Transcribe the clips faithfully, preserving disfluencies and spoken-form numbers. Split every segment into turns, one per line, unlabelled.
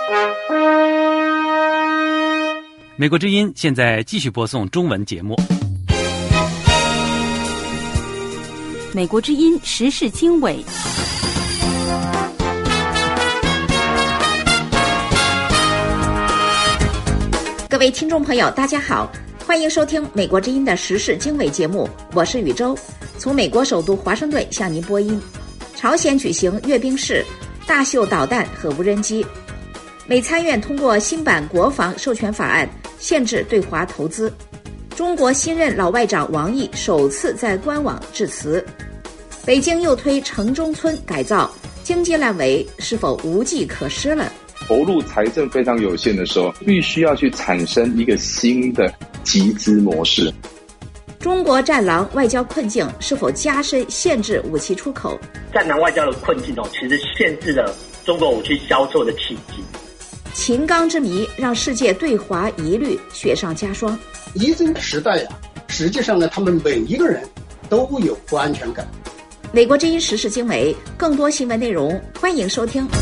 美国之音现在继续播送中文节目。
美国之音时事经纬，
各位听众朋友大家好，欢迎收听美国之音的时事经纬节目，我是宇宙，从美国首都华盛顿向您播音。朝鲜举行阅兵式，大秀导弹和无人机。美参院通过新版国防授权法案，限制对华投资。中国新任老外长王毅首次在官网致辞。北京又推城中村改造，经济烂尾是否无计可施了？
投入财政非常有限的时候，必须要去产生一个新的集资模式。
中国战狼外交困境是否加深限制武器出口？
战狼外交的困境哦，其实限制了中国武器销售的契机。
秦刚之谜让世界对华疑虑雪上加霜。
疫情时代呀、啊，实际上呢，他们每一个人都有不安全感。
美国之音时事经纬，更多新闻内容，欢迎收听。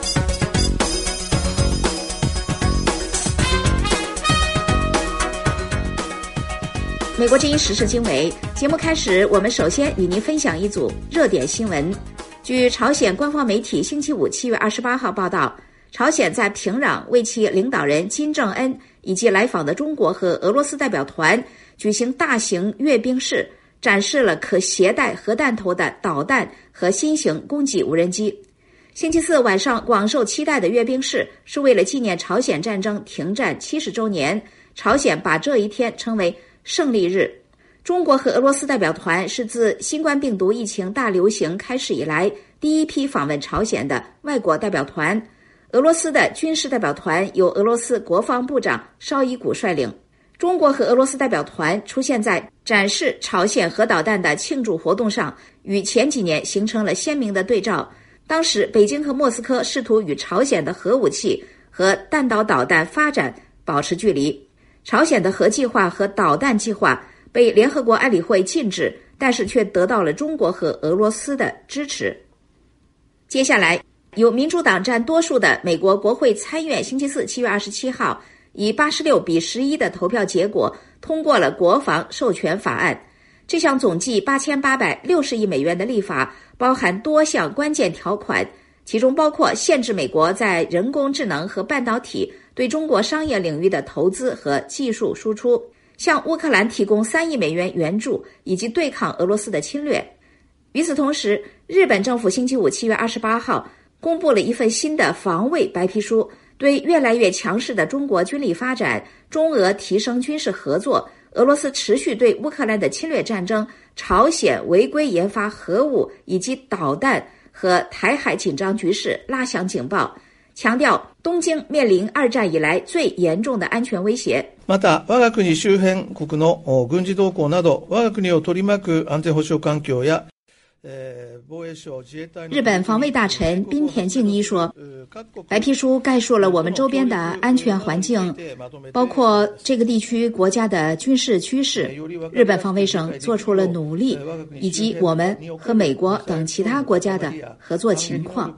美国之音时事经纬节目开始，我们首先与您分享一组热点新闻。据朝鲜官方媒体星期五七月二十八号报道，朝鲜在平壤为其领导人金正恩以及来访的中国和俄罗斯代表团举行大型阅兵式，展示了可携带核弹头的导弹和新型攻击无人机。星期四晚上广受期待的阅兵式是为了纪念朝鲜战争停战七十周年，朝鲜把这一天称为胜利日。中国和俄罗斯代表团是自新冠病毒疫情大流行开始以来第一批访问朝鲜的外国代表团。俄罗斯的军事代表团由俄罗斯国防部长绍伊古率领。中国和俄罗斯代表团出现在展示朝鲜核导弹的庆祝活动上，与前几年形成了鲜明的对照。当时北京和莫斯科试图与朝鲜的核武器和弹道导弹发展保持距离。朝鲜的核计划和导弹计划被联合国安理会禁止，但是却得到了中国和俄罗斯的支持。接下来，由民主党占多数的美国国会参院星期四七月二十七号以八十六比十一的投票结果通过了国防授权法案。这项总计八千八百六十亿美元的立法包含多项关键条款，其中包括限制美国在人工智能和半导体对中国商业领域的投资和技术输出，向乌克兰提供三亿美元援助，以及对抗俄罗斯的侵略。与此同时，日本政府星期五七月二十八号公布了一份新的防卫白皮书，对越来越强势的中国军力发展、中俄提升军事合作、俄罗斯持续对乌克兰的侵略战争、朝鲜违规研发核武以及导弹和台海紧张局势拉响警报，强调东京面临二战以来最严重的安全威胁。
また我が国周辺国の軍事動向など我が国を取り巻く安全保障環境や
日本防卫大臣滨田敬一说，白皮书概述了我们周边的安全环境，包括这个地区国家的军事趋势，日本防卫省做出了努力，以及我们和美国等其他国家的合作情况。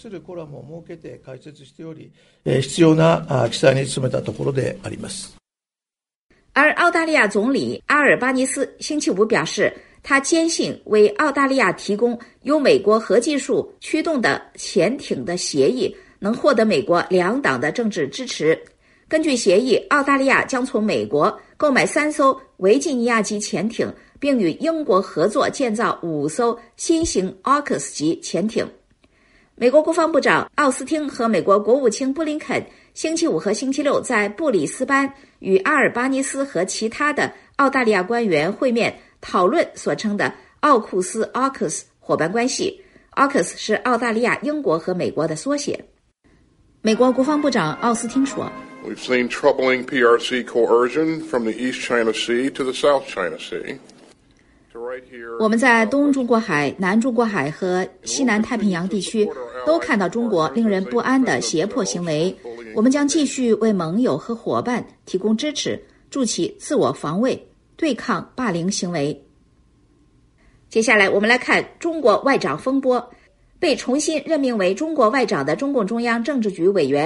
而澳大利亚总理阿尔巴尼斯星期五表示，他坚信为澳大利亚提供由美国核技术驱动的潜艇的协议能获得美国两党的政治支持。根据协议，澳大利亚将从美国购买三艘维吉尼亚级潜艇，并与英国合作建造五艘新型 A U K U S 级潜艇。美国国防部长奥斯汀和美国国务卿布林肯星期五和星期六在布里斯班与阿尔巴尼斯和其他的澳大利亚官员会面，讨论所称的奥库斯 A U K U S 伙伴关系。 A U K U S 是澳大利亚、英国和美国的缩写。美国国防部长奥斯汀说，
We've seen troubling P R C coercion from the East China Sea to the South China Sea.
我们在东中国海、南中国海和西南太平洋地区都看到中国令人不安的胁迫行为，我们将继续为盟友和伙伴提供支持，助其自我防卫，对抗霸凌行为。接下来我们来看中国外长风波。被重新任命为中国外长的中共中央政治局委员、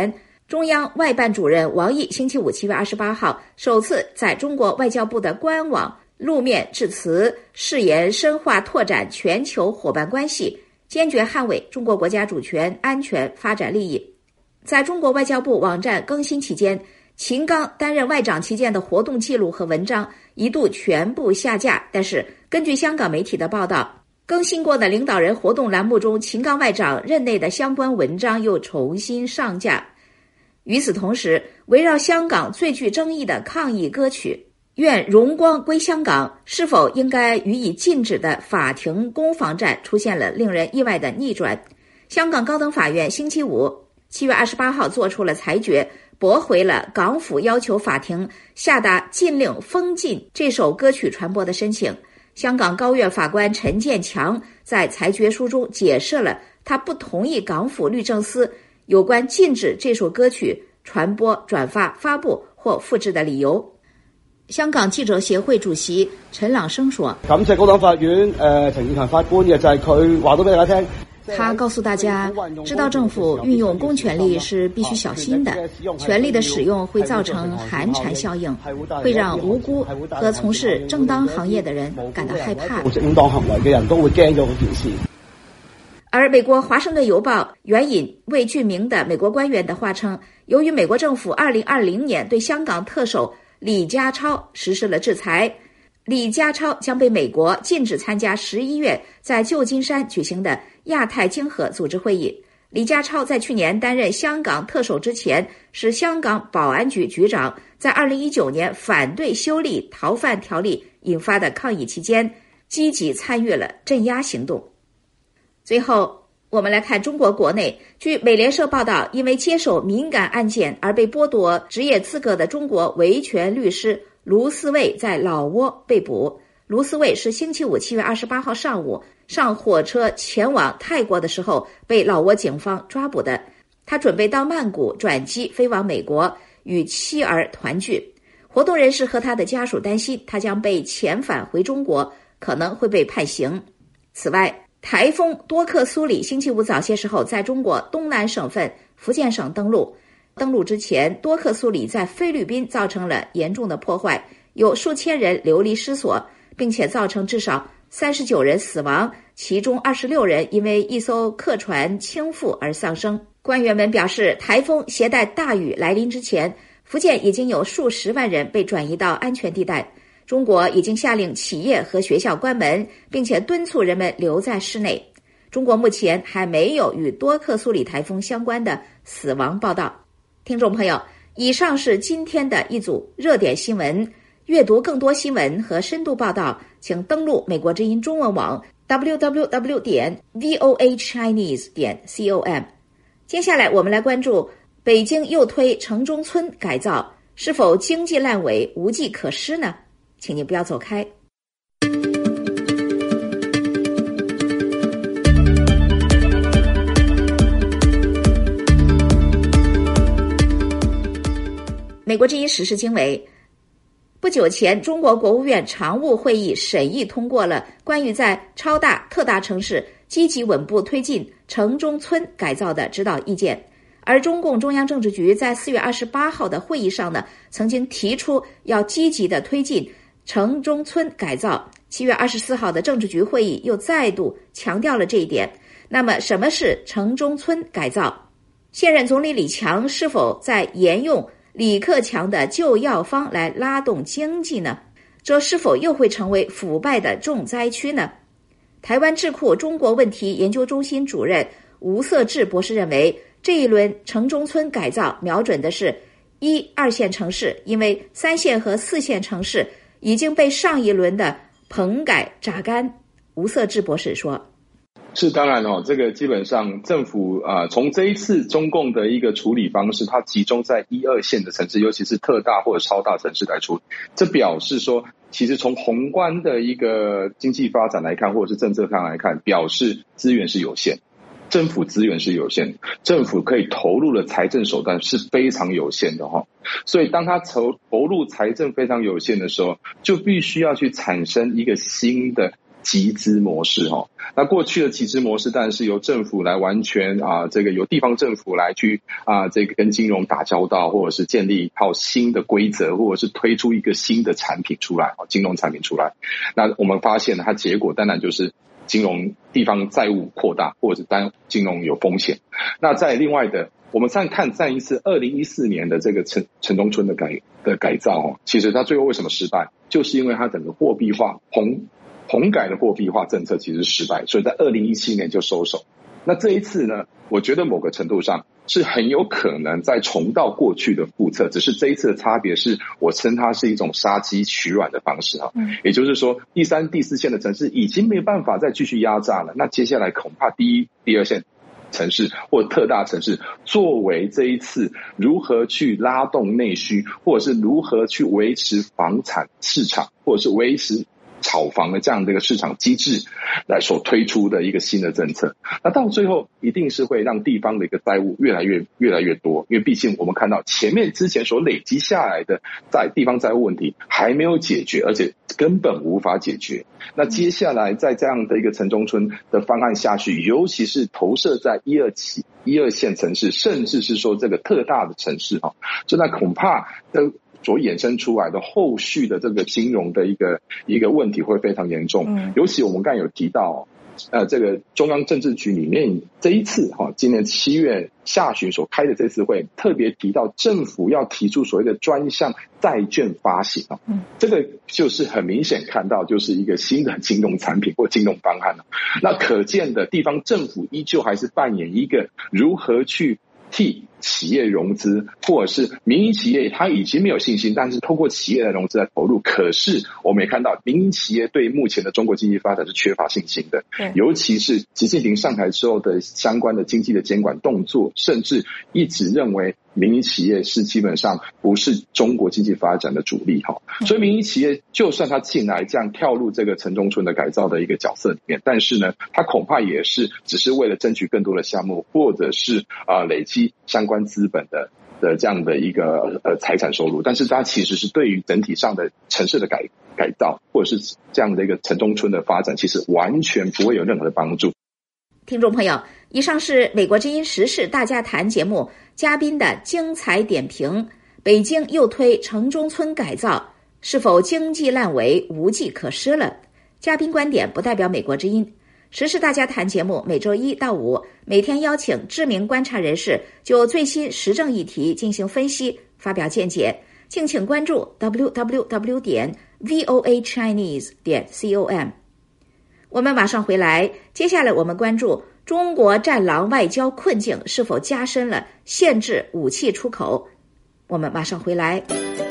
中央外办主任王毅星期五七月二十八号首次在中国外交部的官网露面致辞，誓言深化拓展全球伙伴关系，坚决捍卫中国国家主权、安全、发展利益。在中国外交部网站更新期间，秦刚担任外长期间的活动记录和文章一度全部下架，但是根据香港媒体的报道，更新过的领导人活动栏目中，秦刚外长任内的相关文章又重新上架。与此同时，围绕香港最具争议的抗议歌曲愿荣光归香港是否应该予以禁止的法庭攻防战出现了令人意外的逆转。香港高等法院星期五七月二十八号做出了裁决，驳回了港府要求法庭下达禁令封禁这首歌曲传播的申请。香港高院法官陈建强在裁决书中解释了他不同意港府律政司有关禁止这首歌曲传播、轉發、發布或複製的理由。香港記者協會主席陳朗生說：
感謝高等法院誒陳健強法官嘅就係佢話到俾大家聽。
他告訴大家，知道政府運用公權力是必須小心的，權力的使用會造成寒蟬效應，會讓無辜和從事正當行業的人感到害怕。
正當行為嘅人都會驚咗嗰件事。
而美國華盛頓郵報援引未具名的美國官員的話稱，由於美國政府二零二零年對香港特首李家超實施了制裁，李家超將被美國禁止參加十一月在舊金山舉行的亞太經合組織會議。李家超在去年擔任香港特首之前是香港保安局局長，在二零一九年反對修例逃犯條例引發的抗議期間，積極參與了鎮壓行動。最後，我們來看中國國內，據美聯社報道，因為接手敏感案件而被剝奪職業資格的中國維權律師盧思位在老撾被捕。盧思位是星期五七月二十八號上午上火車前往泰國的時候被老撾警方抓捕的。他準備到曼谷轉機飛往美國與妻兒團聚。活動人士和他的家屬擔心他將被遣返回中國，可能會被判刑。此外，台風多克蘇里星期五早些時候在中國東南省份福建省登陸。登陸之前，多克蘇里在菲律賓造成了嚴重的破壞，有數千人流離失所，並且造成至少三十九人死亡，其中二十六人因為一艘客船傾覆而喪生。官員們表示，台風攜帶大雨來臨之前，福建已經有數十萬人被轉移到安全地帶。中國已經下令企業和學校關門，並且敦促人們留在室內。中國目前還沒有與多克蘇里颱風相關的死亡報道。聽眾朋友，以上是今天的一組熱點新聞。閱讀更多新聞和深度報道，請登錄美國之音中文網 double-u double-u double-u 點 v o a chinese 點 com。接下來我們來關注北京又推城中村改造，是否經濟爛尾無計可施呢？請你不要走開。美國之音時事經緯，不久前，中國國務院常務會議審議通過了關於在超大、特大城市積極穩步推進城中村改造的指導意見。而中共中央政治局在四月二十八號的會議上呢，曾經提出要積極的推進城中村改造。七月二十四號的政治局會議又再度強調了這一點。那麼什麼是城中村改造？現任總理李強是否在沿用李克強的舊藥方來拉動經濟呢？這是否又會成為腐敗的重災區呢？台灣智庫中國問題研究中心主任吳瑟智博士認為，這一輪城中村改造瞄準的是一、二線城市，因為三線和四線城市已經被上一輪的棚改榨乾。吳瑟智博士說，
是當然哦，這個基本上政府啊、呃，從這一次中共的一個處理方式，它集中在一二線的城市，尤其是特大或者超大城市來處理，這表示說，其實從宏觀的一個經濟發展來看，或者是政策上來看，表示資源是有限，政府資源是有限，政府可以投入的財政手段是非常有限的哈。所以當它投投入財政非常有限的時候，就必須要去產生一個新的集资模式哈。那过去的集资模式当然是由政府来完全啊，这个由地方政府来去啊，这个跟金融打交道，或者是建立一套新的规则，或者是推出一个新的产品出来，金融产品出来。那我们发现它结果当然就是金融地方债务扩大，或者是单金融有风险。那在另外的，我们再看再一次二零一四年的这个城城中村的改的改造，其实它最后为什么失败，就是因为它整个货币化红红改的货币化政策其实失败，所以在二零一七年就收手。那这一次呢，我觉得某个程度上是很有可能再重蹈过去的覆辙，只是这一次的差别是我称它是一种杀鸡取卵的方式哈，嗯，也就是说第三第四线的城市已经没有办法再继续压榨了，那接下来恐怕第一第二线城市或特大城市作为这一次如何去拉动内需，或者是如何去维持房产市场，或者是维持炒房的这样的一个市场机制来所推出的一个新的政策，那到最后一定是会让地方的一个债务越来越越来越多，因为毕竟我们看到前面之前所累积下来的在地方债务问题还没有解决，而且根本无法解决。那接下来在这样的一个城中村的方案下去，尤其是投射在一二期一二线城市，甚至是说这个特大的城市哈，就那恐怕的所衍生出来的后续的这个金融的一个一个问题会非常严重，嗯，尤其我们刚才有提到，呃，这个中央政治局里面这一次哈，今年七月下旬所开的这次会，特别提到政府要提出所谓的专项债券发行啊，嗯，这个就是很明显看到就是一个新的金融产品或金融方案了。那可见的地方政府依旧还是扮演一个如何去替企业融资，或者是民营企业他已经没有信心，但是透过企业的融资来投入，可是我们也看到民营企业对目前的中国经济发展是缺乏信心的，尤其是习近平上台之后的相关的经济的监管动作，甚至一直认为民营企业是基本上不是中国经济发展的主力哈，所以民营企业就算他进来这样跳入这个城中村的改造的一个角色里面，但是呢，他恐怕也是只是为了争取更多的项目，或者是啊、呃、累积相关资本的的这样的一个呃财产收入，但是它其实是对于整体上的城市的改改造，或者是这样的一个城中村的发展，其实完全不会有任何的帮助。
听众朋友，以上是美国之音时事大家谈节目嘉宾的精彩点评。北京又推城中村改造，是否经济烂尾无计可施了？嘉宾观点不代表美国之音。时事大家谈节目每周一到五每天邀请知名观察人士就最新时政议题进行分析，发表见解。敬请关注 double u double u double u 点 voa chinese 点 com。我们马上回来，接下来我们关注中国战狼外交困境是否加深了限制武器出口。我们马上回来。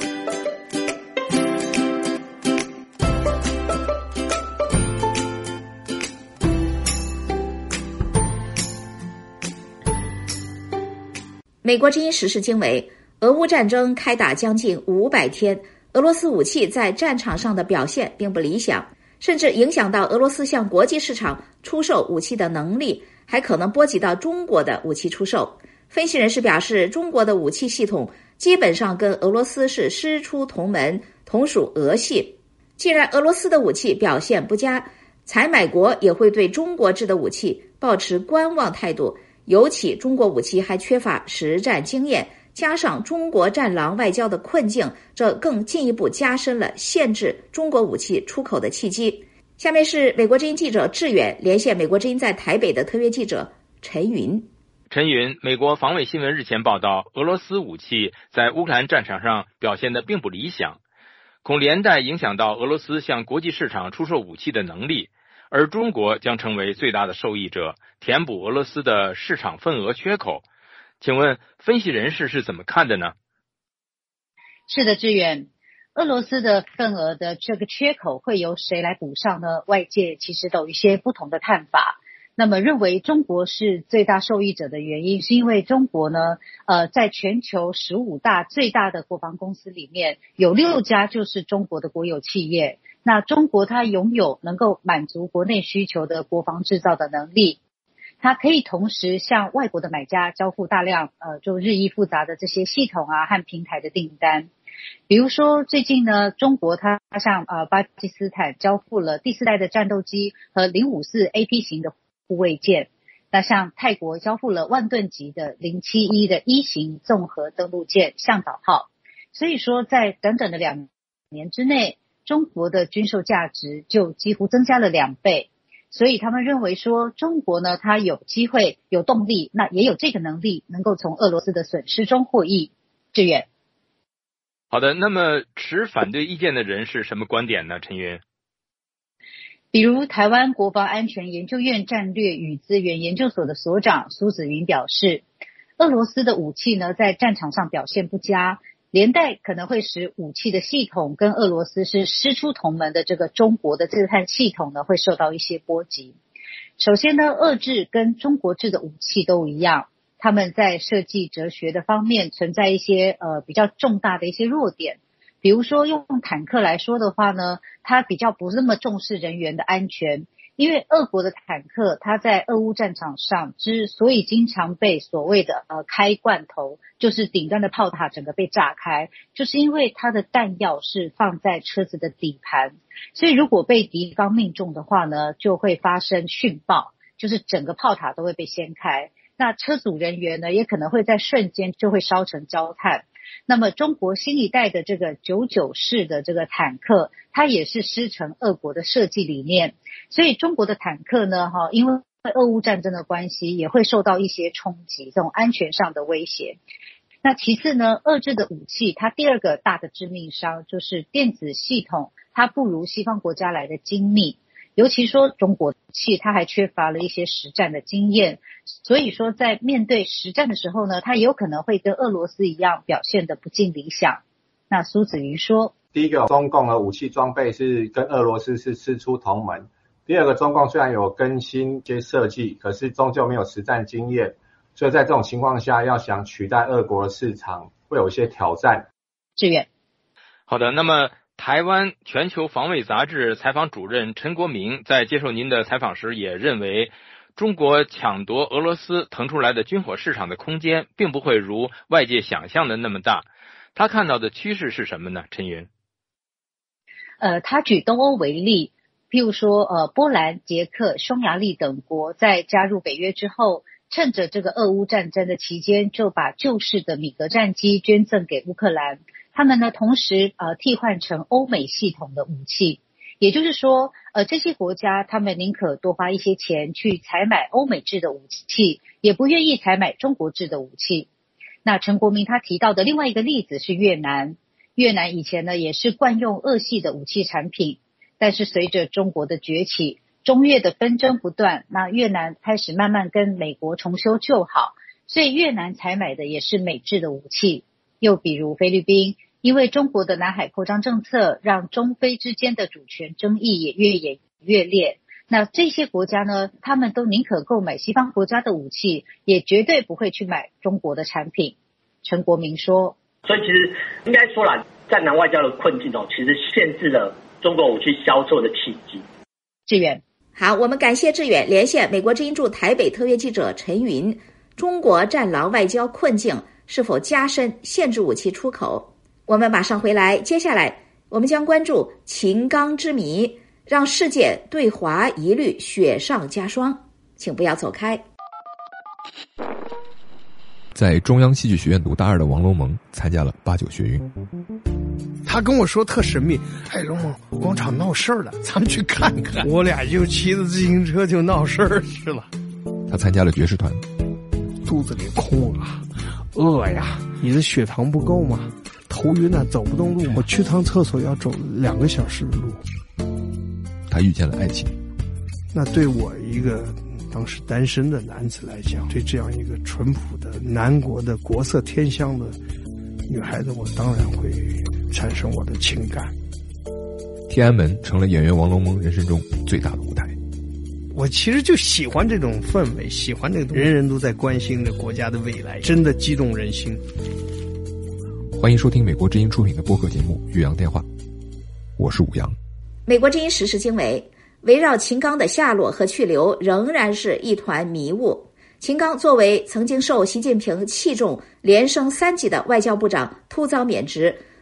美国之音时事经纬，俄乌战争开打将近五百天，俄罗斯武器在战场上的表现并不理想，甚至影响到俄罗斯向国际市场出售武器的能力，还可能波及到中国的武器出售。分析人士表示，中国的武器系统基本上跟俄罗斯是师出同门，同属俄系。既然俄罗斯的武器表现不佳，采买国也会对中国制的武器抱持观望态度，尤其中国武器还缺乏实战经验，加上中国战狼外交的困境，这更进一步加深了限制中国武器出口的契机。下面是美国之音记者志远连线美国之音在台北的特约记者陈云。
陈云，美国防卫新闻日前报道，俄罗斯武器在乌克兰战场上表现得并不理想，恐连带影响到俄罗斯向国际市场出售武器的能力，而中国将成为最大的受益者，填补俄罗斯的市场份额缺口。请问分析人士是怎么看的呢？
是的，志远，俄罗斯的份额的这个缺口会由谁来补上呢？外界其实都有一些不同的看法。那么认为中国是最大受益者的原因，是因为中国呢，呃，在全球十五大最大的国防公司里面，有六家就是中国的国有企业。那中国它拥有能够满足国内需求的国防制造的能力，它可以同时向外国的买家交付大量呃就日益复杂的这些系统啊和平台的订单。 比如说最近呢，中国它向呃巴基斯坦交付了第四代的战斗机和零五四 A P 型的护卫舰，那向泰国交付了万吨级的零七一的一型综合登陆舰向导号。所以说在短短的两年之内，中国的军售价值就几乎增加了两倍。所以他们认为说，中国呢，它有机会、有动力，那也有这个能力，能够从俄罗斯的损失中获益。志远，
好的，那么持反对意见的人是什么观点呢？陈云，
比如台湾国防安全研究院战略与资源研究所的所长苏子云表示，俄罗斯的武器呢，在战场上表现不佳，连带可能会使武器的系统跟俄罗斯是师出同门的这个中国的自探系统呢，会受到一些波及。首先呢，俄制跟中国制的武器都一样，他们在设计哲学的方面存在一些呃比较重大的一些弱点。比如说用坦克来说的话呢，它比较不那么重视人员的安全。因为俄国的坦克，它在俄乌战场上之所以经常被所谓的呃开罐头，就是顶端的炮塔整个被炸开，就是因为它的弹药是放在车子的底盘，所以如果被敌方命中的话呢，就会发生殉爆，就是整个炮塔都会被掀开。那车组人员呢，也可能会在瞬间就会烧成焦炭。那么中国新一代的这个九九式的这个坦克，它也是师承俄国的设计理念，所以中国的坦克呢，哈，因为俄乌战争的关系，也会受到一些冲击，这种安全上的威胁。那其次呢，俄制的武器，它第二个大的致命伤就是电子系统，它不如西方国家来的精密。尤其说中国气，它还缺乏了一些实战的经验，所以说在面对实战的时候呢，它也有可能会跟俄罗斯一样表现得不尽理想。那苏子瑜说，
第一个，中共的武器装备是跟俄罗斯是师出同门；第二个，中共虽然有更新一些设计，可是终究没有实战经验，所以在这种情况下，要想取代俄国的市场，会有一些挑战。
志远，
好的，那么台湾全球防卫杂志采访主任陈国明在接受您的采访时也认为，中国抢夺俄罗斯腾出来的军火市场的空间并不会如外界想象的那么大。他看到的趋势是什么呢？陈云，
呃，他举东欧为例，譬如说呃，波兰、捷克、匈牙利等国在加入北约之后，趁着这个俄乌战争的期间，就把旧式的米格战机捐赠给乌克兰。他们呢，同时呃替换成欧美系统的武器，也就是说，呃这些国家他们宁可多花一些钱去采买欧美制的武器，也不愿意采买中国制的武器。那陈国明他提到的另外一个例子是越南，越南以前呢也是惯用俄系的武器产品，但是随着中国的崛起，中越的纷争不断，那越南开始慢慢跟美国重修旧好，所以越南采买的也是美制的武器。又比如菲律宾，因为中国的南海扩张政策，让中非之间的主权争议也越演越烈。那这些国家呢，他们都宁可购买西方国家的武器，也绝对不会去买中国的产品。陈国明说，
所以其实应该说啦，战狼外交的困境哦，其实限制了中国武器销售的契机。
志远，
好，我们感谢志远连线美国之音驻台北特约记者陈云。中国战狼外交困境是否加深，限制武器出口？我们马上回来，接下来我们将关注秦刚之谜，让世界对华疑虑雪上加霜。请不要走开。
在中央戏剧学院读大二的王龙蒙参加了八九学运。
他跟我说特神秘，哎，龙蒙，广场闹事儿了，咱们去看看。我俩就骑着自行车就闹事儿去了。
他参加了爵士团。
肚子里空啊，饿呀！你的血糖不够吗？头晕啊，走不动路。我去趟厕所要走两个小时的路。
他遇见了爱情。
那对我一个当时单身的男子来讲，对这样一个淳朴的南国的国色天香的女孩子，我当然会产生我的情感。
天安门成了演员王龙蒙人生中最大的舞台。
我其实就喜欢这种氛围，喜欢这个人人都在关心着国家的未来，真的激动人心。
欢迎收听美国之音出品的播客节目《岳阳电话》，我是武阳。
美国之音时事经纬，围绕秦刚的下落和去留仍然是一团迷雾。秦刚作为曾经受习近平器重连升三级的外交部长，突遭免职，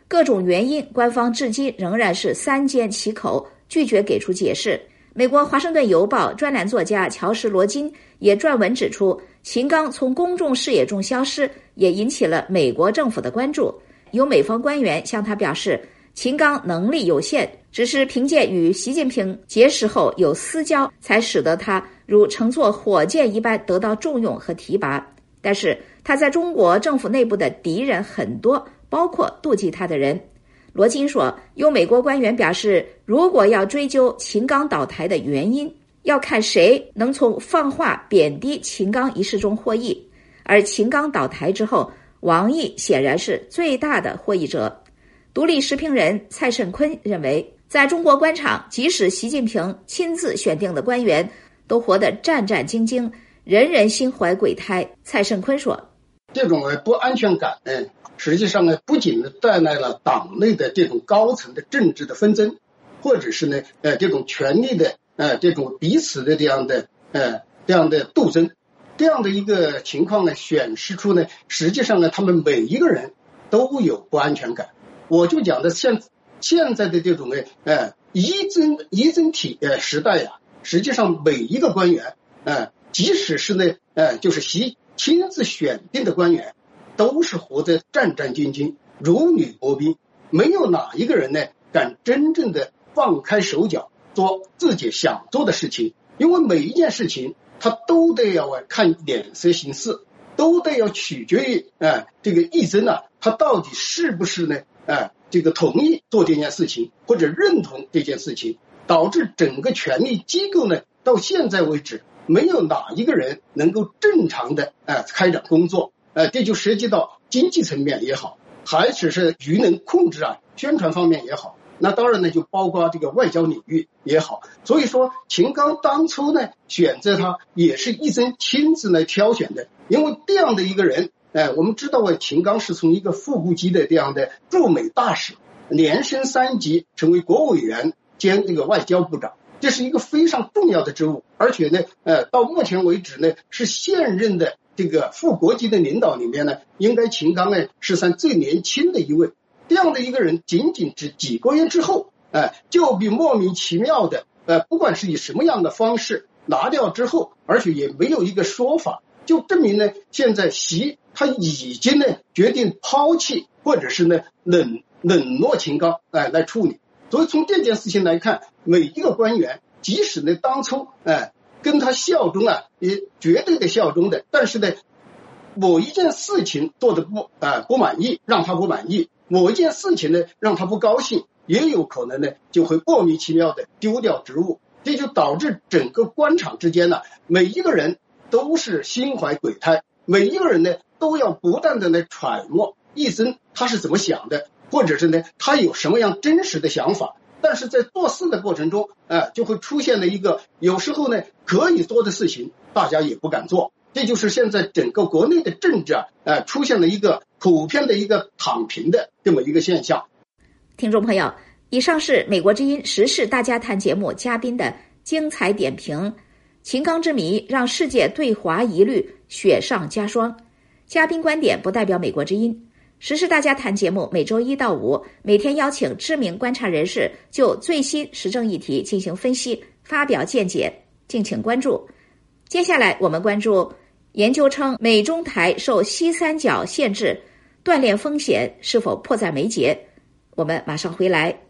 各种原因，官方至今仍然是三缄其口，拒绝给出解释。美国《华盛顿邮报》专栏作家乔什·罗金也撰文指出，秦刚从公众视野中消失，也引起了美国政府的关注。有美方官员向他表示，秦刚能力有限，只是凭借与习近平结识后有私交，才使得他如乘坐火箭一般得到重用和提拔。但是他在中国政府内部的敌人很多，包括妒忌他的人。罗金说，有美国官员表示，如果要追究秦刚倒台的原因，要看谁能从放话贬低秦刚一事中获益。而秦刚倒台之后，王毅显然是最大的获益者。独立时评人蔡慎坤认为，在中国官场，即使习近平亲自选定的官员，都活得战战兢兢，人人心怀鬼胎。蔡慎坤说，
这种不安全感呢，实际上呢，不仅带来了党内的这种高层的政治的纷争，或者是呢，呃，这种权力的呃这种彼此的这样的呃这样的斗争，这样的一个情况呢，显示出呢，实际上呢，他们每一个人都有不安全感。我就讲的现现在的这种呢，呃，一真一真体呃时代呀、啊，实际上每一个官员，呃，即使是呢，呃，就是习亲自选定的官员，都是活得战战兢兢，如履薄冰，没有哪一个人呢敢真正的放开手脚做自己想做的事情，因为每一件事情他都得要看脸色行事，都得要取决于呃这个议真啊，他到底是不是呢呃这个同意做这件事情，或者认同这件事情，导致整个权力机构呢到现在为止没有哪一个人能够正常的呃开展工作。呃，这就涉及到经济层面也好，还只是舆论控制啊、宣传方面也好，那当然呢，就包括这个外交领域也好。所以说，秦刚当初呢选择他也是议真亲自来挑选的，因为这样的一个人，呃，我们知道啊，秦刚是从一个副部级的这样的驻美大使，连升三级，成为国务委员兼这个外交部长。这是一个非常重要的职务，而且呢，呃，到目前为止呢，是现任的这个副国级的领导里面呢，应该秦刚呢是算最年轻的一位。这样的一个人，仅仅只几个月之后，呃，就被莫名其妙的，呃，不管是以什么样的方式拿掉之后，而且也没有一个说法，就证明呢，现在习他已经呢决定抛弃或者是呢冷冷落秦刚，哎、呃，来处理。所以从这件事情来看，每一个官员，即使呢当初哎、呃、跟他效忠啊，也绝对的效忠的，但是呢，某一件事情做的不呃不满意，让他不满意；某一件事情呢让他不高兴，也有可能呢就会莫名其妙的丢掉职务。这就导致整个官场之间呢，每一个人都是心怀鬼胎，每一个人呢都要不断的来揣摩议真他是怎么想的。或者是呢，他有什么样真实的想法，但是在做事的过程中，呃，就会出现了一个有时候呢可以做的事情，大家也不敢做。这就是现在整个国内的政治啊，呃，出现了一个普遍的一个躺平的这么一个现象。
听众朋友，以上是美国之音时事大家谈节目嘉宾的精彩点评。秦刚之谜让世界对华疑虑雪上加霜，嘉宾观点不代表美国之音。时事大家谈节目每周一到五，每天邀请知名观察人士就最新时政议题进行分析，发表见解，敬请关注。接下来我们关注研究称美中台受西三角限制，断链风险是否迫在眉睫？我们马上回来。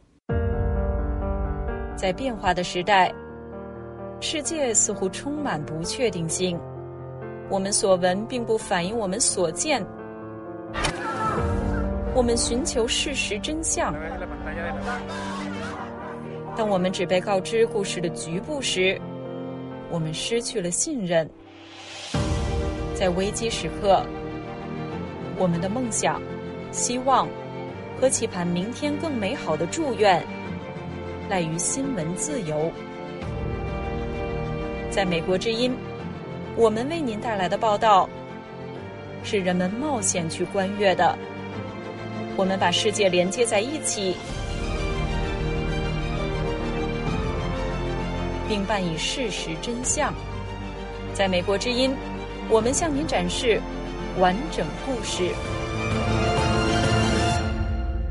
在变化的时代，世界似乎充满不确定性，我们所闻并不反映我们所见。我们寻求事实真相，当我们只被告知故事的局部时，我们失去了信任。在危机时刻，我们的梦想、希望和期盼明天更美好的祝愿，赖于新闻自由。在美国之音，我们为您带来的报道，是人们冒险去观阅的。我们把世界连接在一起，并伴以事实真相。在美国之音，我们向您展示完整故事。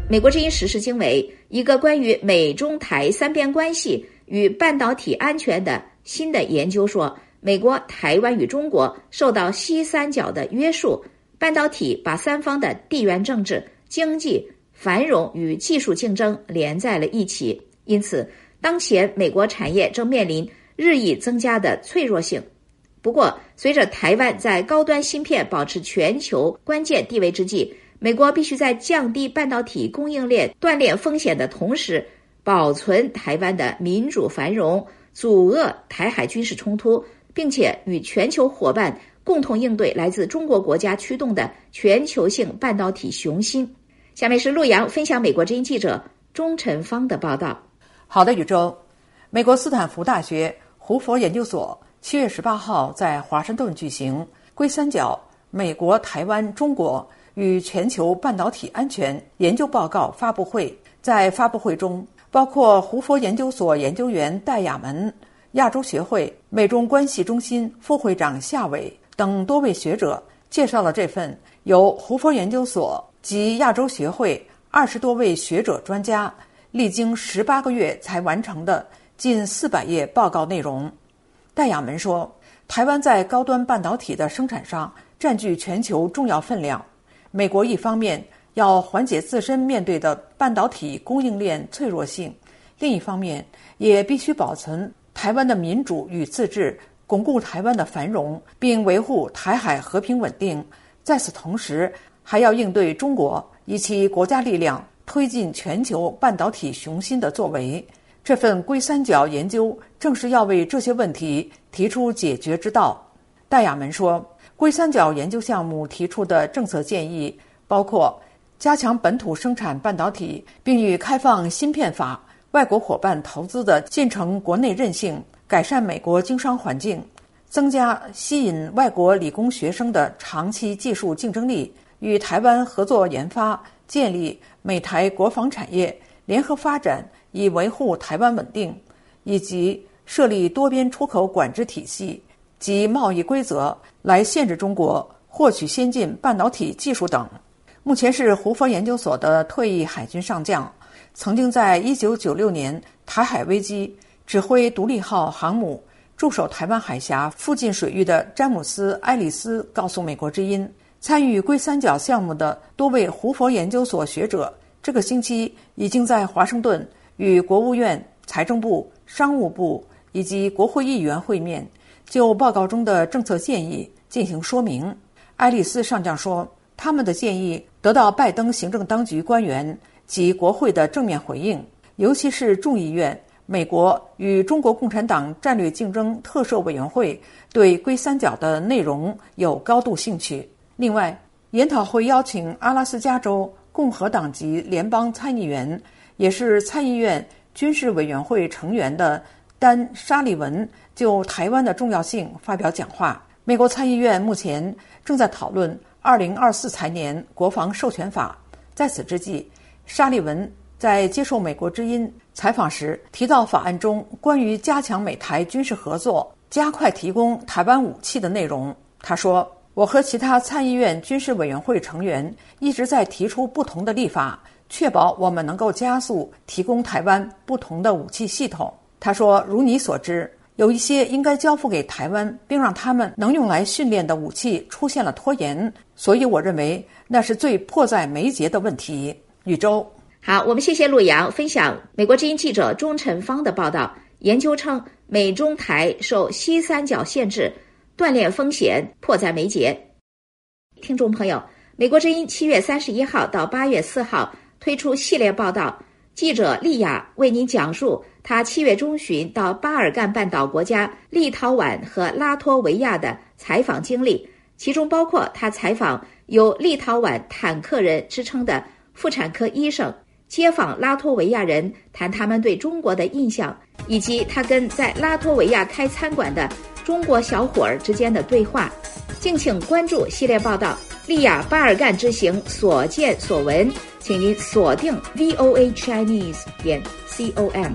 美国之音时事经纬，一个关于美中台三边关系与半导体安全的新的研究说，美国、台湾与中国受到西三角的约束，半导体把三方的地缘政治、经济繁荣与技术竞争连在了一起，因此当前美国产业正面临日益增加的脆弱性。不过，随着台湾在高端芯片保持全球关键地位之际，美国必须在降低半导体供应链断裂风险的同时，保存台湾的民主繁荣，阻遏台海军事冲突，并且与全球伙伴共同应对来自中国国家驱动的全球性半导体雄心。下面是陆洋分享美国之音记者钟晨芳的报道。
好的，宇宙。美国斯坦福大学胡佛研究所七月十八号在华盛顿举行龟三角美国、台湾、中国与全球半导体安全研究报告发布会。在发布会中，包括胡佛研究所研究员戴亚门、亚洲学会美中关系中心副会长夏伟等多位学者介绍了这份由胡佛研究所及亚洲学会二十多位学者专家历经十八个月才完成的近四百页报告内容。戴亚门说，台湾在高端半导体的生产上占据全球重要分量，美国一方面要缓解自身面对的半导体供应链脆弱性，另一方面也必须保存台湾的民主与自治，巩固台湾的繁荣，并维护台海和平稳定。在此同时，还要应对中国以其国家力量推进全球半导体雄心的作为。这份龟三角研究正是要为这些问题提出解决之道。戴亚门说，龟三角研究项目提出的政策建议包括加强本土生产半导体，并与开放芯片法、外国伙伴投资的进程国内韧性，改善美国经商环境，增加吸引外国理工学生的长期技术竞争力，与台湾合作研发，建立美台国防产业联合发展，以维护台湾稳定，以及设立多边出口管制体系及贸易规则来限制中国获取先进半导体技术等。目前是胡佛研究所的退役海军上将，曾经在一九九六年台海危机指挥独立号航母驻守台湾海峡附近水域的詹姆斯·埃里斯告诉美国之音，参与龟三角项目的多位胡佛研究所学者这个星期已经在华盛顿与国务院、财政部、商务部以及国会议员会面，就报告中的政策建议进行说明。爱丽丝上将说，他们的建议得到拜登行政当局官员及国会的正面回应，尤其是众议院美国与中国共产党战略竞争特设委员会对龟三角的内容有高度兴趣。另外，研讨会邀请阿拉斯加州共和党籍联邦参议员，也是参议院军事委员会成员的丹·沙利文就台湾的重要性发表讲话。美国参议院目前正在讨论二零二四财年国防授权法。在此之际，沙利文在接受美国之音采访时提到法案中关于加强美台军事合作、加快提供台湾武器的内容。他说，我和其他参议院军事委员会成员一直在提出不同的立法，确保我们能够加速提供台湾不同的武器系统。他说，如你所知，有一些应该交付给台湾并让他们能用来训练的武器出现了拖延，所以我认为那是最迫在眉睫的问题。宇宙。
好，我们谢谢陆洋分享美国之音记者钟晨芳的报道。研究称，美中台受西三角限制，断裂风险迫在眉睫。听众朋友，美国之音七月三十一号到八月四号推出系列报道，记者丽亚为您讲述她七月中旬到巴尔干半岛国家立陶宛和拉脱维亚的采访经历，其中包括她采访有立陶宛坦克人之称的妇产科医生，接访拉脱维亚人谈他们对中国的印象，以及他跟在拉脱维亚开餐馆的中国小伙儿之间的对话。敬请关注系列报道丽亚巴尔干之行所见所闻，请您锁定 V O A Chinese 点 com。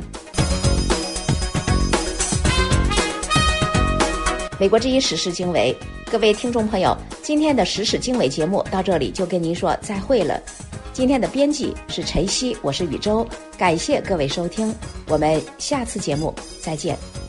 美国之音时事经纬，各位听众朋友，今天的时事经纬节目到这里就跟您说再会了。 今天的编辑是陈曦，我是宇宙，感谢各位收听，我们下次节目再见。